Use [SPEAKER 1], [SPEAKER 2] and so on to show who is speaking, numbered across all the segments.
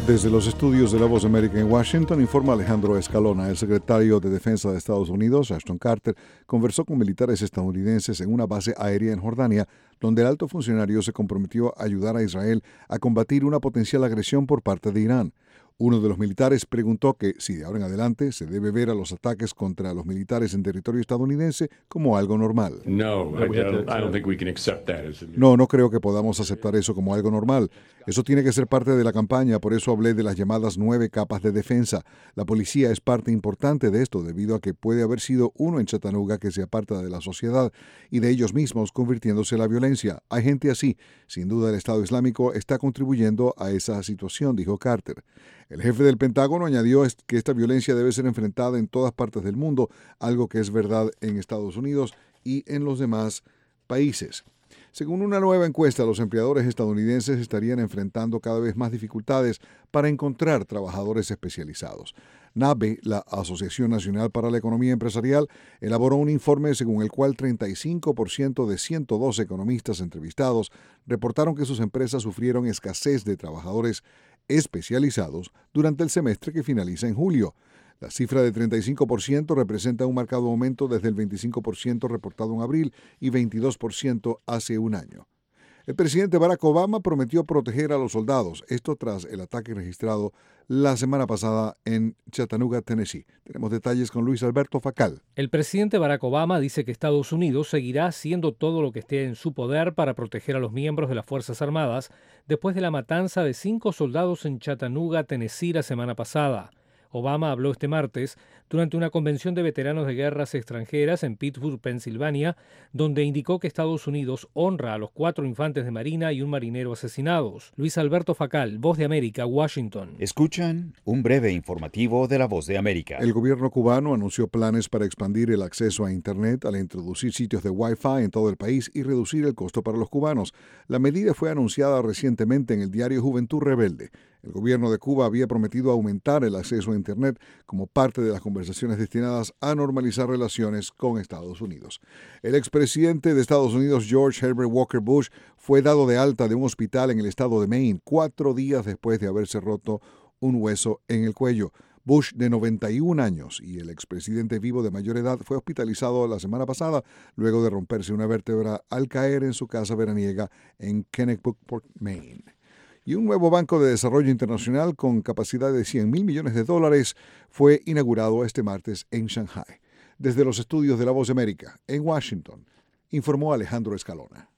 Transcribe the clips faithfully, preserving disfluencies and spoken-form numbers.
[SPEAKER 1] Desde los estudios de La Voz de América en Washington, informa Alejandro Escalona. El secretario de Defensa de Estados Unidos, Ashton Carter, conversó con militares estadounidenses en una base aérea en Jordania, donde el alto funcionario se comprometió a ayudar a Israel a combatir una potencial agresión por parte de Irán. Uno de los militares preguntó que, si de ahora en adelante se debe ver a los ataques contra los militares en territorio estadounidense como algo normal.
[SPEAKER 2] No, I don't, I don't think we can accept that as a...
[SPEAKER 1] No, no creo que podamos aceptar eso como algo normal. Eso tiene que ser parte de la campaña, por eso hablé de las llamadas nueve capas de defensa. La policía es parte importante de esto, debido a que puede haber sido uno en Chattanooga que se aparta de la sociedad y de ellos mismos convirtiéndose en la violencia. Hay gente así. Sin duda el Estado Islámico está contribuyendo a esa situación, dijo Carter. El jefe del Pentágono añadió que esta violencia debe ser enfrentada en todas partes del mundo, algo que es verdad en Estados Unidos y en los demás países. Según una nueva encuesta, los empleadores estadounidenses estarían enfrentando cada vez más dificultades para encontrar trabajadores especializados. NABE, la Asociación Nacional para la Economía Empresarial, elaboró un informe según el cual treinta y cinco por ciento de ciento dos economistas entrevistados reportaron que sus empresas sufrieron escasez de trabajadores especializados durante el semestre que finaliza en julio. La cifra de treinta y cinco por ciento representa un marcado aumento desde el veinticinco por ciento reportado en abril y veintidós por ciento hace un año. El presidente Barack Obama prometió proteger a los soldados, esto tras el ataque registrado la semana pasada en Chattanooga, Tennessee. Tenemos detalles con Luis Alberto Facal.
[SPEAKER 3] El presidente Barack Obama dice que Estados Unidos seguirá haciendo todo lo que esté en su poder para proteger a los miembros de las Fuerzas Armadas después de la matanza de cinco soldados en Chattanooga, Tennessee, la semana pasada. Obama habló este martes durante una convención de veteranos de guerras extranjeras en Pittsburgh, Pensilvania, donde indicó que Estados Unidos honra a los cuatro infantes de marina y un marinero asesinados. Luis Alberto Facal, Voz de América, Washington.
[SPEAKER 4] Escuchan un breve informativo de la Voz de América.
[SPEAKER 1] El gobierno cubano anunció planes para expandir el acceso a Internet al introducir sitios de Wi-Fi en todo el país y reducir el costo para los cubanos. La medida fue anunciada recientemente en el diario Juventud Rebelde. El gobierno de Cuba había prometido aumentar el acceso a Internet como parte de las conversaciones destinadas a normalizar relaciones con Estados Unidos. El expresidente de Estados Unidos, George Herbert Walker Bush, fue dado de alta de un hospital en el estado de Maine cuatro días después de haberse roto un hueso en el cuello. Bush, de noventa y un años, y el expresidente vivo de mayor edad, fue hospitalizado la semana pasada luego de romperse una vértebra al caer en su casa veraniega en Kennebunkport, Maine. Y un nuevo Banco de Desarrollo Internacional con capacidad de cien mil millones de dólares fue inaugurado este martes en Shanghai. Desde los estudios de La Voz de América, en Washington, informó Alejandro Escalona.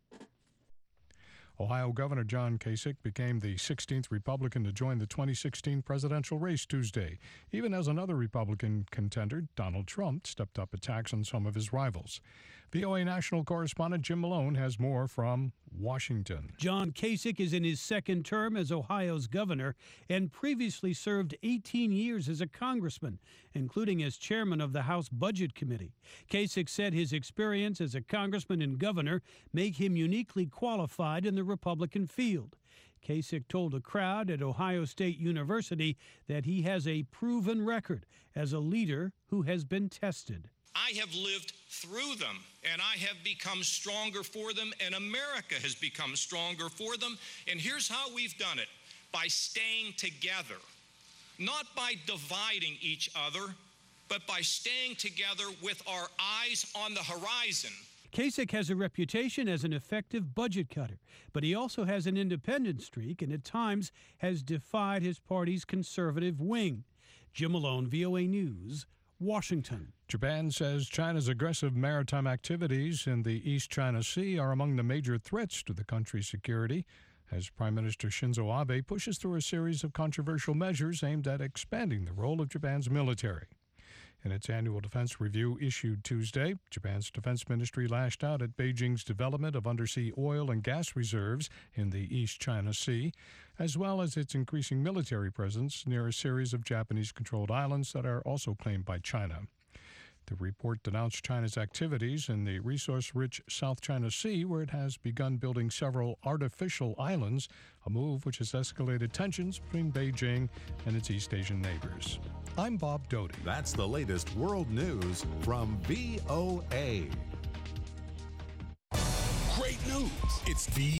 [SPEAKER 5] Ohio Governor John Kasich became the sixteenth Republican to join the twenty sixteen presidential race Tuesday, even as another Republican contender, Donald Trump, stepped up attacks on some of his rivals. V O A national correspondent Jim Malone has more from Washington.
[SPEAKER 6] John Kasich is in his second term as Ohio's governor and previously served eighteen years as a congressman, including as chairman of the House Budget Committee. Kasich said his experience as a congressman and governor make him uniquely qualified in the Republican field. Kasich told a crowd at Ohio State University that he has a proven record as a leader who has been tested.
[SPEAKER 7] I have lived through them, and I have become stronger for them, and America has become stronger for them. And here's how we've done it: by staying together, not by dividing each other, but by staying together with our eyes on the horizon.
[SPEAKER 6] Kasich has a reputation as an effective budget cutter, but he also has an independent streak and at times has defied his party's conservative wing. Jim Malone, V O A News, Washington.
[SPEAKER 5] Japan says China's aggressive maritime activities in the East China Sea are among the major threats to the country's security, as Prime Minister Shinzo Abe pushes through a series of controversial measures aimed at expanding the role of Japan's military. In its annual defense review issued Tuesday, Japan's defense ministry lashed out at Beijing's development of undersea oil and gas reserves in the East China Sea, as well as its increasing military presence near a series of Japanese-controlled islands that are also claimed by China. The report denounced China's activities in the resource-rich South China Sea, where it has begun building several artificial islands, a move which has escalated tensions between Beijing and its East Asian neighbors. I'm Bob Doty.
[SPEAKER 8] That's the latest world news from V O A.
[SPEAKER 9] Great news. It's V